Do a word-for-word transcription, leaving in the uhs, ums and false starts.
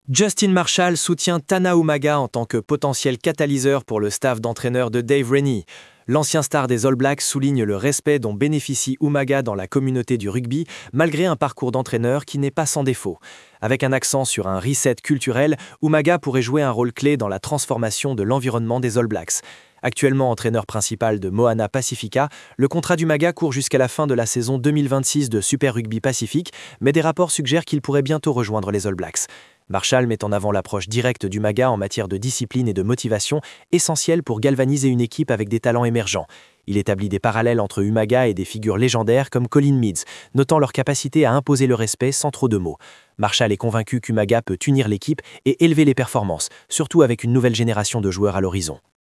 Justin Marshall soutient Tana Umaga en tant que potentiel catalyseur pour le staff d'entraîneur de Dave Rennie. L'ancien star des All Blacks souligne le respect dont bénéficie Umaga dans la communauté du rugby, malgré un parcours d'entraîneur qui n'est pas sans défaut. Avec un accent sur un reset culturel, Umaga pourrait jouer un rôle clé dans la transformation de l'environnement des All Blacks. Actuellement entraîneur principal de Moana Pacifica, le contrat d'Umaga court jusqu'à la fin de la saison deux mille vingt-six de Super Rugby Pacifique, mais des rapports suggèrent qu'il pourrait bientôt rejoindre les All Blacks. Marshall met en avant l'approche directe d'Umaga en matière de discipline et de motivation, essentielle pour galvaniser une équipe avec des talents émergents. Il établit des parallèles entre Umaga et des figures légendaires comme Colin Meads, notant leur capacité à imposer le respect sans trop de mots. Marshall est convaincu qu'Umaga peut unir l'équipe et élever les performances, surtout avec une nouvelle génération de joueurs à l'horizon.